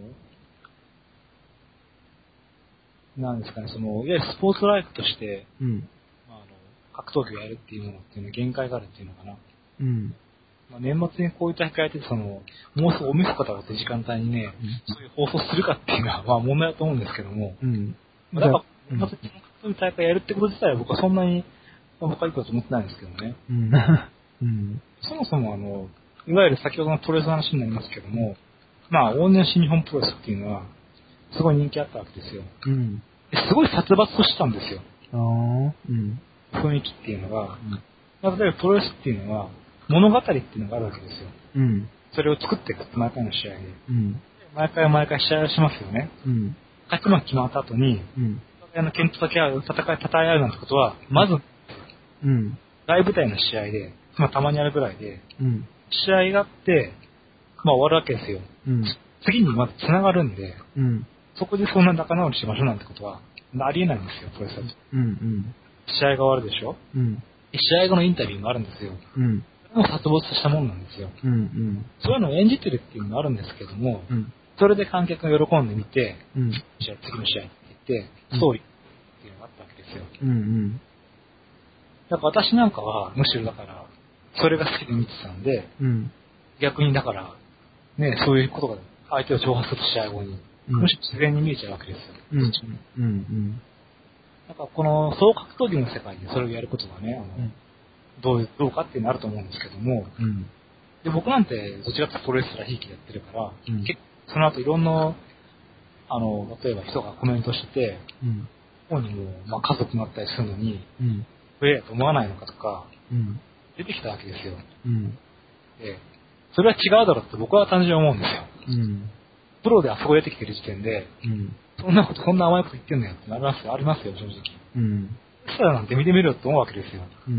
なんですかね、いわゆるスポーツライフとして、 うん。 まあ、格闘技をやるっていうものっていうのは限界があるっていうのかな。 うん。 まあ、年末にこういう大会やってて、もうすぐおみそかだって時間帯にね、そういう放送するかっていうのは、まあ問題だと思うんですけども、 うん。 まあ、だから、まず格闘技大会やるってこと自体は僕はそんなに、僕はいいことと思ってないんですけどね。 うん。うん。 そもそもいわゆる先ほどのプロレスの話になりますけども、まあ、往年新日本プロレスっていうのは、すごい人気あったわけですよ。 うん。 すごい殺伐としたんですよ。 ああ、うん。 雰囲気っていうのが、例えばプロレスっていうのは、物語っていうのがあるわけですよ。 うん。 それを作っていくって毎回の試合で。 うん。 毎回試合をしますよね。 うん。 勝ち負け決まった後に、 うん。 剣叩き合う、戦い合うなんてことは、まず、 うん。 大舞台の試合で、まあたまにあるぐらいで、 うん。 試合があって、まあ終わるわけですよ。 うん。 次にまず繋がるんで、 うん。 そこでそんな仲直りしましょうなんてことは、ありえないんですよ、プロレスだと。 うん。 試合が終わるでしょ。 うん。 試合後のインタビューもあるんですよ。 うん。 それも殺伐としたもんなんですよ。 うん。 そういうのを演じてるっていうのがあるんですけども、 うん。 それで観客が喜んでみて、 うん。 次の試合って言って、ストーリーっていうのがあったわけですよ。 うん。 だから私なんかは、むしろだから、それが好きで見てたんで、 うん。 逆にだから、ね、そういうことが相手を挑発する試合後に、むしろ自然に見えちゃうわけですよ。 うん。 だからこの総格闘技の世界でそれをやることがね、どうかっていうのあると思うんですけども、で僕なんてどちらかというとプロレスラーひいきでやってるから、その後いろんな、例えば人がコメントしてて、本人も、まあ、家族になったりするのに、と思わないのかとか、出てきたわけですよ。でそれは違うだろうって僕は単純に思うんですよ。プロであそこ出てきてる時点で、そんな甘いこと言ってんのよってありますよ、正直。そしたらなんて見てみるよって思うわけですよ。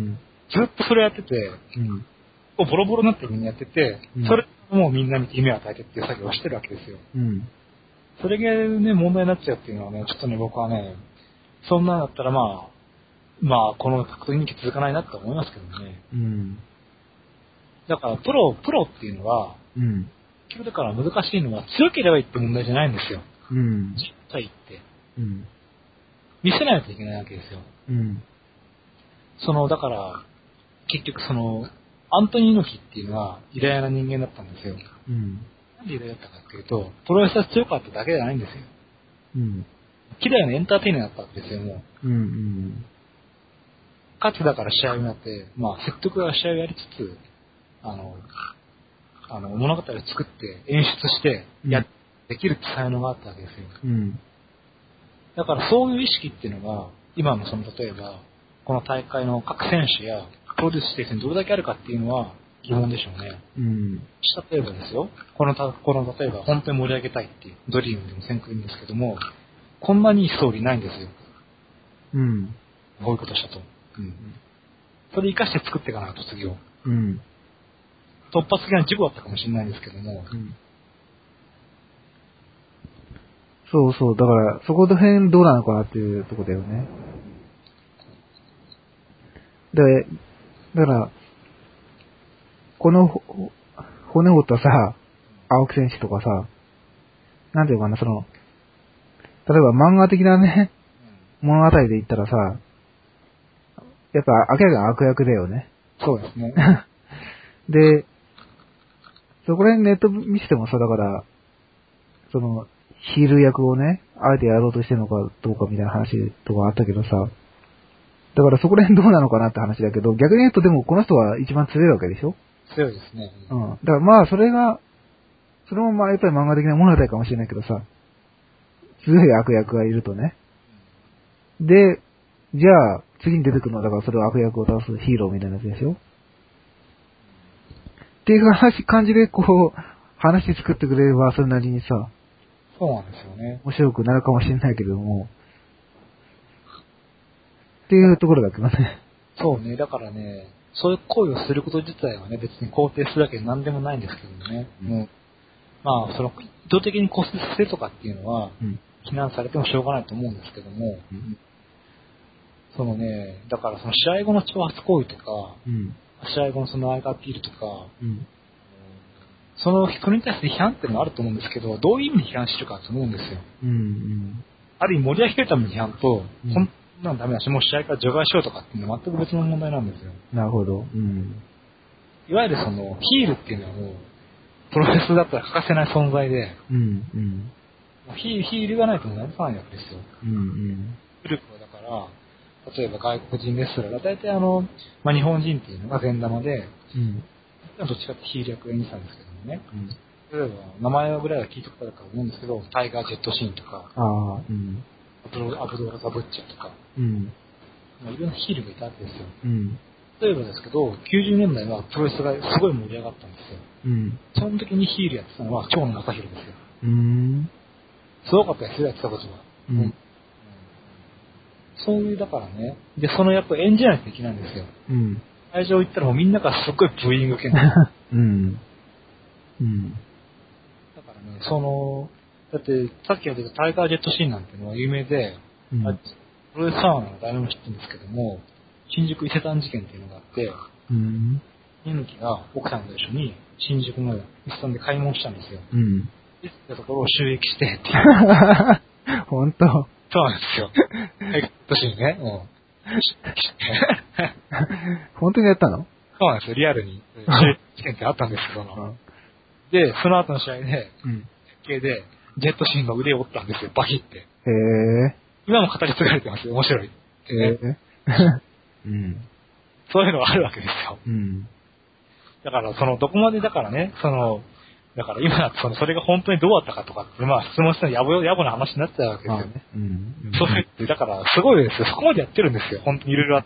ずっとそれやってて、ボロボロになってみんなやってて、それもうみんなに夢を与えてっていう作業をしてるわけですよ。それがね、問題になっちゃうっていうのはね、ちょっとね、僕はね、そんなんだったらまあ、この格闘人気続かないなって思いますけどね。だから、プロっていうのは、結局だから難しいのは、強ければいいって問題じゃないんですよ。実際って。見せないといけないわけですよ。だから、結局アントニー猪木っていうのは偉大な人間だったんですよ。なんで偉大だったかっていうと、プロレスが強かっただけじゃないんですよ。綺麗なエンターテイナーだったんですよ、もう。かつだから試合になって、まあ、説得が試合をやりつつ、物語を作って演出してできるって才能があったわけですよ。だからそういう意識っていうのが、今の例えば、この大会の各選手やプロデュースしてる人にどれだけあるかっていうのは疑問でしょうね。例えばですよ、この例えば本当に盛り上げたいっていう、ドリームでも先駆いいんですけども、こんなにいいストーリーないんですよ。こういうことしたと。それ生かして作っていかないと次を。突発的な事故だったかもしれないんですけども。 そうそう、だから、そこら辺どうなのかなっていうとこだよね。だから、この、骨折ったさ、青木選手とかさ、なんていうかな、例えば漫画的なね、物語で言ったらさ、やっぱ明らかに悪役だよね。 そうですね。 で、そこら辺ネット見せてもさ、だから、ヒール役をね、あえてやろうとしてるのかどうかみたいな話とかあったけどさ、だからそこら辺どうなのかなって話だけど、逆に言うとでもこの人は一番強いわけでしょ？ 強いですね。 だからまあそれもまあやっぱり漫画的な物語かもしれないけどさ、強い悪役がいるとね。で、じゃあ次に出てくるのはだからそれを悪役を倒すヒーローみたいなやつでしょ？っていう感じでこう、話作ってくれればそれなりにさ、 そうなんですよね。 面白くなるかもしれないけれども、っていうところだけどね。 そうね、だからね、そういう行為をすること自体はね、別に肯定するだけで何でもないんですけどね。まあ、意図的に骨折させるとかっていうのは、非難されてもしょうがないと思うんですけども、だから試合後の挑発行為とか、試合後のアイガーピールとか、その人に対して批判っていうのがあると思うんですけど、どういう意味で批判してるかと思うんですよ。ある意味盛り上げるための批判と、こんなんダメだし、もう試合から除外しようとかっていうのは全く別の問題なんですよ。 なるほど。 いわゆるヒールっていうのはもう、プロレスだったら欠かせない存在で、ヒールがないと成り立たないわけですよ。古くはだから、例えば外国人レスラーが大体日本人っていうのが善玉で、どっちかってヒール役を演じたんですけどもね。例えば、名前ぐらいは聞いたことあるかと思うんですけど、タイガー・ジェットシーンとか、アブドーラ・ザ・ブッチャーとか、いろんなヒールがいたわけですよ。例えばですけど、90年代はプロレスがすごい盛り上がったんですよ。その時にヒールやってたのは蝶野正宏ですよ。すごかったですよ、やってたことは。そういう、だからね、で、やっぱ演じないといけないんですよ。会場行ったらもうみんなからすっごいブーイング受けるんですよ。だからね、だってさっき言ったタイガー・ジェットシーンなんていうのは有名で、プロレスファンは誰も知ってるんですけども、新宿伊勢丹事件っていうのがあって、猪木が奥さんと一緒に新宿の伊勢丹で買い物したんですよ。で、ってところを襲撃してっていう。 本当？ そうなんですよ。タイガー・ジェットシーンね。 本当にやったの？ そうなんですよ、リアルに。事件ってあったんですよ、で、その後の試合で、設計で、ジェットシーンの腕を折ったんですよ、バキって。今も語り継がれてますよ、面白い。そういうのがあるわけですよ。だから、どこまでだからね、だから今だとそれが本当にどうだったかとかって、まあ質問したら野暮な話になっちゃうわけですよね。そういうって、だからすごいですよ。そこまでやってるんですよ。本当にいろいろあって。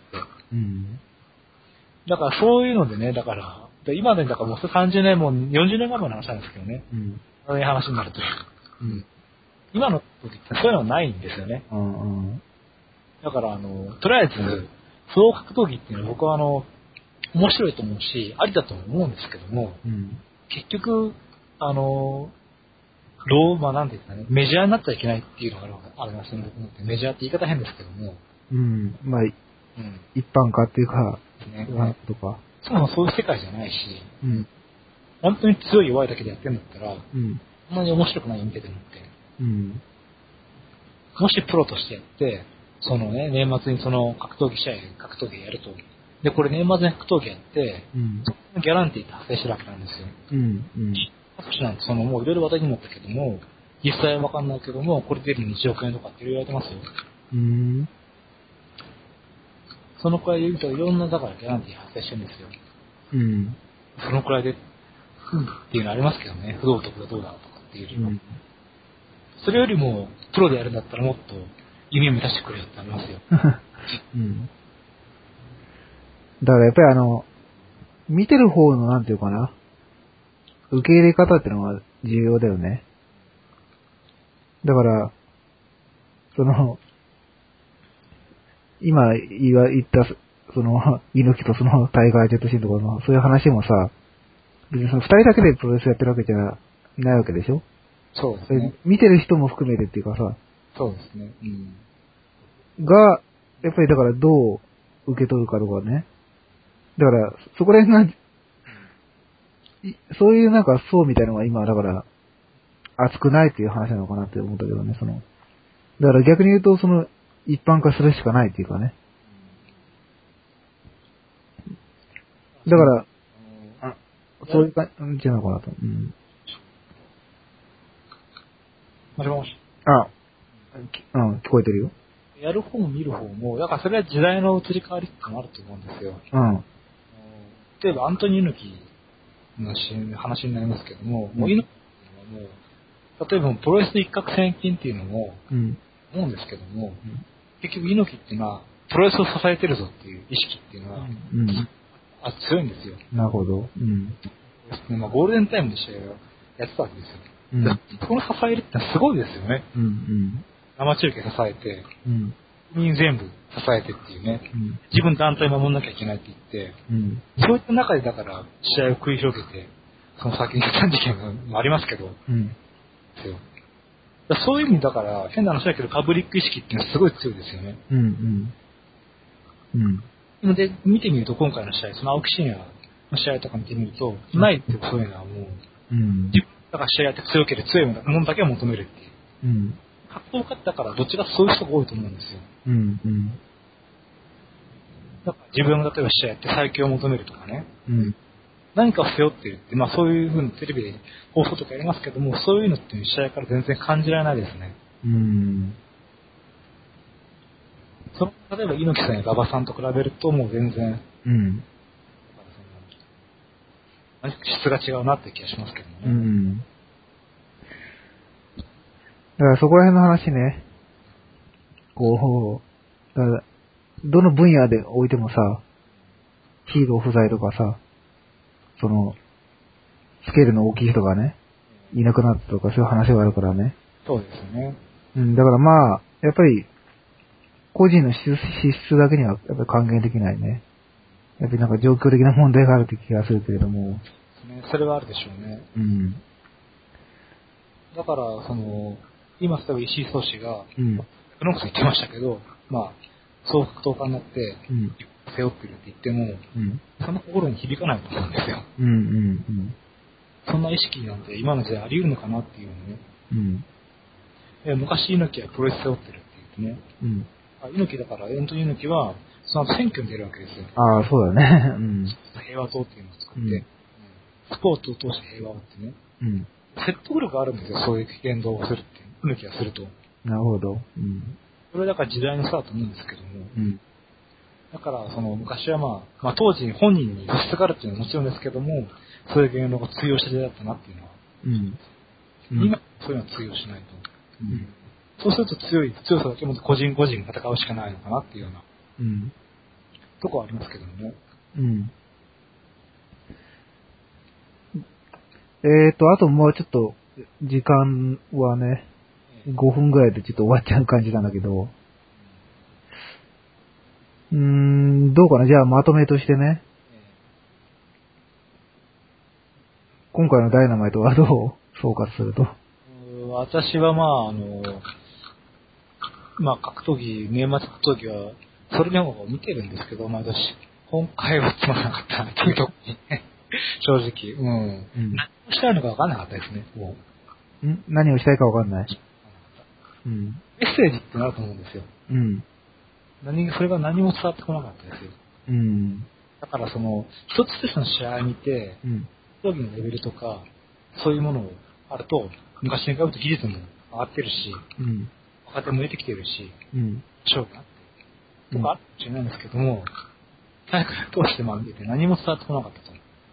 だからそういうのでね、だから、今でだからもう30年も40年前の話なんですけどね。そういう話になると。今の時ってそういうのはないんですよね。だからとりあえず、総格闘技っていうのは僕は面白いと思うし、ありだと思うんですけども、結局、なんていうんですかね、メジャーになっちゃいけないっていうのがありますね、僕もってメジャーって言い方変ですけども。 まあ、一般化っていうか、 ね、 とか。 そもそもそういう世界じゃないし、本当に強い弱いだけでやってるんだったら、あんまり面白くないよ、見ててもって。もしプロとしてやって、そのね、年末にその格闘技やると。で、これ年末に格闘技やって、そのギャランティーって発生してるわけなんですよ。各種なんてもういろいろ話題になったけども、実際はわかんないけども、これ出るのに1億円とかって言われてますよ。そのくらいで言うといろんなだからギャランティー発生してるんですよ。そのくらいで、っていうのありますけどね、不道徳がどうだとかっていうよりも。それよりも、プロでやるんだったらもっと夢を満たしてくれよってありますよ。 だからやっぱり見てる方のなんていうかな、受け入れ方っていうのが重要だよね。だから、今言った、猪木と大会ジェットシーンとかの、そういう話もさ、別に二人だけでプロレスやってるわけじゃないわけでしょ？ そうですね。 見てる人も含めてっていうかさ、 そうですね。 が、やっぱりだからどう受け取るかとかね。だから、そこら辺が、そういうなんか層みたいなのが今、だから、熱くないっていう話なのかなって思ったけどね、だから逆に言うと、一般化するしかないっていうかね。だから、そういう感じなのかなと。 もしもし。 聞こえてるよ。 やる方も見る方も、だからそれは時代の移り変わりってのもあると思うんですよ。例えばアントニオ猪木の話になりますけども、もう猪木っていうのはもう、例えばプロレス一攫千金っていうのも、思うんですけども、結局猪木っていうのは、プロレスを支えてるぞっていう意識っていうのは、強いんですよ。 なるほど。 ゴールデンタイムで試合をやってたわけですよ。この支えるってすごいですよね。生中継支えて、国民全部支えてっていうね、自分団体守んなきゃいけないって言って、そういった中でだから試合を繰り広げて、その先に惨事件もありますけど、ですよ。そういう意味だから、変な話だけど、パブリック意識っていうのはすごい強いですよね。で、見てみると今回の試合、その青木真也の試合とか見てみると、ないってそういうのはもう、自分だから試合やって強ければ強いものだけを求めるっていう。格闘家だからどっちがそういう人が多いと思うんですよ。だから自分が例えば試合やって最強を求めるとかね、何かを背負ってるって、そういう風にテレビで放送とかやりますけども、そういうのって試合から全然感じられないですね。例えば猪木さんや馬場さんと比べるともう全然、質が違うなって気がしますけどね。 だからそこら辺の話ね、だからどの分野でおいてもさ、ヒーロー不在とかさ、スケールの大きい人がね、いなくなったとかそういう話があるからね。 そうですね。 だからやっぱり、個人の資質だけにはやっぱり還元できないね。やっぱりなんか状況的な問題があるって気がするけれども。 それはあるでしょうね。だから、今、例えば石井壮志が、ノックス言ってましたけど、総格闘家になって、背負ってるって言っても、その心に響かないと思うんですよ。そんな意識なんて今の時代あり得るのかなっていうのね。昔猪木はプロレス背負ってるって言ってね。猪木だから、アントニオ猪木は、その後選挙に出るわけですよ。 ああ、そうだね。 平和党っていうのを作って、スポーツを通して平和をってね。説得力があるんですよ、そういう言動をするって。猪木がすると。 なるほど。 それだから時代の差だと思うんですけども。だから、昔は当時本人に素質があるっていうのはもちろんですけども、そういう言動が通用した時代だったなっていうのは。今、そういうのは通用しないと。そうすると強さだけも個人個人戦うしかないのかなっていうような、とこはありますけどもね。 あともうちょっと、時間はね、5分ぐらいでちょっと終わっちゃう感じなんだけど、どうかな、じゃあまとめとしてね、 今回のダイナマイトはどう総括すると。 私は格闘技、年末格闘技は、それでも見てるんですけど、毎年。今回はつまらなかったな、というところに、正直。何をしたいのか分かんなかったですね、もう。何をしたいか分かんない。 メッセージってなると思うんですよ。それが何も伝わってこなかったですよ。だから一つ一つの試合を見て、競技のレベルとか、そういうものをあると、昔に比べて技術も上がってるし、若手も出てきてるし、勝負があって、とかあるかもしれないんですけども、大会を通して見てて何も伝わってこなかったと。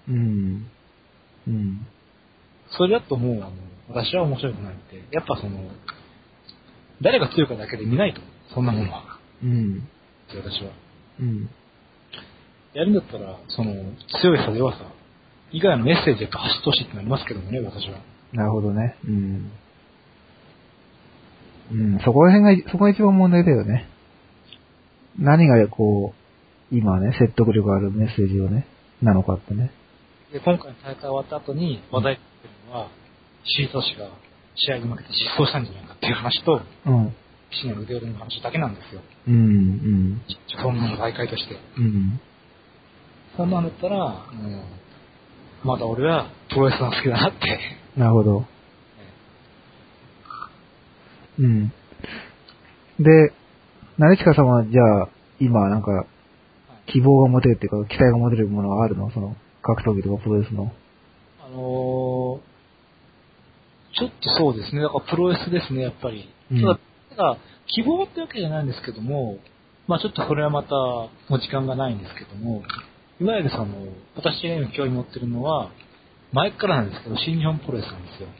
それだともう、私は面白くないので、やっぱ誰が強いかだけで見ないと、そんなものは。私は。やるんだったら、強いさ、弱さ、以外のメッセージやっぱ発してほしいってなりますけどもね、私は。 なるほどね。そこが一番問題だよね。何が今ね、説得力あるメッセージをね、なのかってね。 で、今回の大会終わった後に話題になってるのは、シート氏が試合に負けて失踪したんじゃないかっていう話と、騎士の腕折りの話だけなんですよ。そんなの大会として。そんなんだったら、まだ俺はプロレスが好きだなって。 なるほど。で、成近さんはじゃあ、今なんか、希望が持てるっていうか、期待が持てるものはあるの？格闘技とかプロレスの。 ちょっとそうですね。だからプロレスですね、やっぱり。ただ、希望ってわけじゃないんですけども、ちょっとこれはまた、もう時間がないんですけども、いわゆる私が今興味持ってるのは、前からなんですけど、新日本プロレスなんですよ。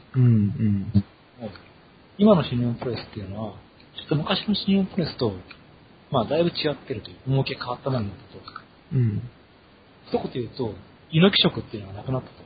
今の新日本プロレスっていうのは、ちょっと昔の新日本プロレスと、だいぶ違ってるという、趣が変わったものなんだと。一言言うと、猪木色っていうのがなくなったと。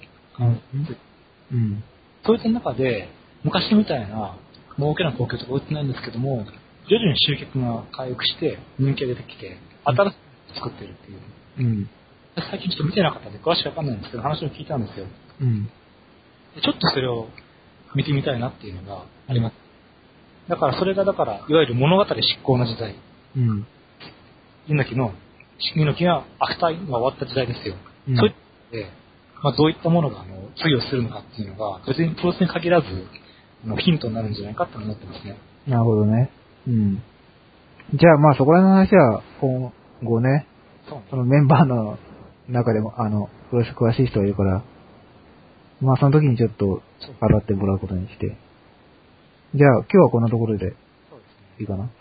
そういった中で、昔みたいな、儲けな高級とか売ってないんですけども、徐々に集客が回復して、人気が出てきて、新しく作ってるっていう。最近ちょっと見てなかったんで、詳しくわかんないんですけど、話を聞いたんですよ。でちょっとそれを見てみたいなっていうのがあります。だからそれが、いわゆる物語執行の時代。猪木がアフターが終わった時代ですよ。そういったで、どういったものが通用するのかっていうのが、別にプロレスに限らず、ヒントになるんじゃないかって思ってますね。 なるほどね。じゃあそこら辺の話は、今後ね、そのメンバーの中でも、プロレス詳しい人がいるから、その時にちょっと語ってもらうことにして。じゃあ、今日はこんなところで、いいかな。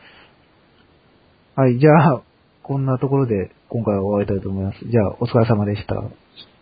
はい、じゃあ、こんなところで今回は終わりたいと思います。じゃあ、お疲れ様でした。